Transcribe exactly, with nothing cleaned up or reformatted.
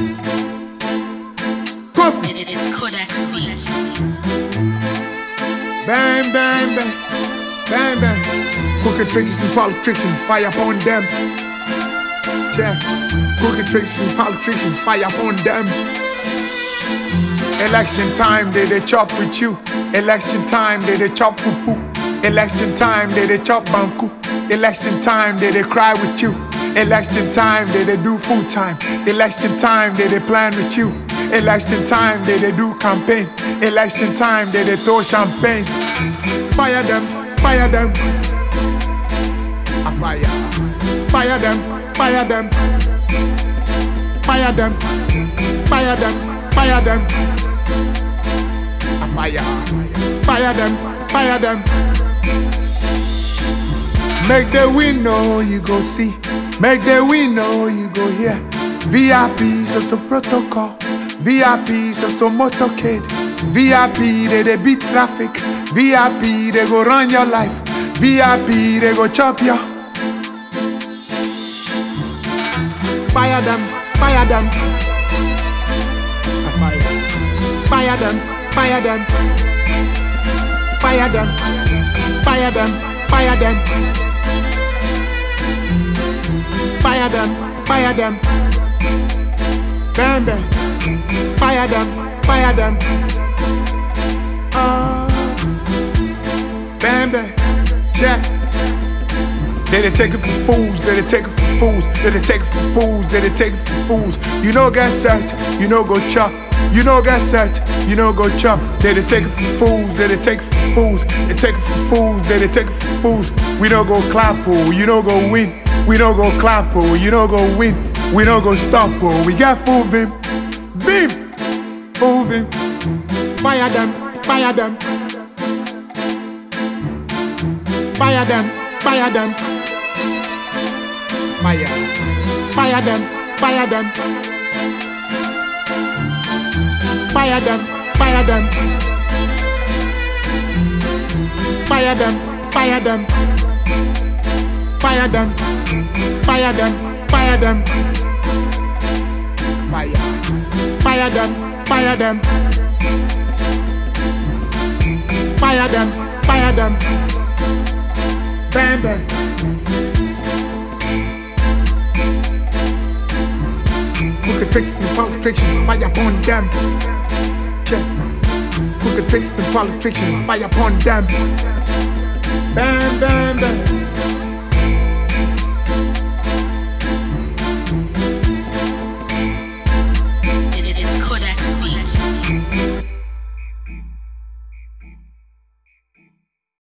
It, it's Codex Beats. Bang, bang, bang, bang, bang. Crooked tricks and politicians, fire upon them. Yeah, crooked tricks and politicians, fire upon them. Election time, they they chop with you. Election time, they they chop fufu. Election time, they they chop banku. Election time, they they cry with you. Election time, they they do full time. Election time, they they plan with you. Election time, they they do campaign. Election time, they they throw champagne. Fire them, fire them. A fire. Fire them, fire them. Fire them, fire them, fire them. A fire. Fire them, fire them. Make the wind know you go see. Make the wind know you go hear. V I Ps also protocol. V I Ps also motorcade. V I P they, they beat traffic. V I P they go run your life. V I P they go chop you. Fire them, fire them. Fire. Fire them, fire them. Fire them, fire them, fire them. Fire them, fire them. Bam bam. Fire them, fire them. Ah, bam bam. Yeah. They they take it for fools. They they take it for fools. They they take it for fools. They they take it for fools. You know get set. You know go chop. You know get set. You know go chop. They they take it for fools. They they take it for fools. They take it for fools. They they take it for fools. We don't go clap oh. You know go win. We don't go clap oh. You know go win. We don't go stop oh. We got full vim. Vim. Full vim. Fire them. Fire them. Fire them. Fire them. Fire. Fire them. Fire them. Fire them. Fire them. Fire them. Fire them. Fire them. Fire them. Fire them. Fire. Fire them. Fire them. Fire them. Fire them. Bam bam. Crooked tricks and politicians, fire upon them. Yeah. Crooked tricks and politicians, fire upon them. Bam bam bam.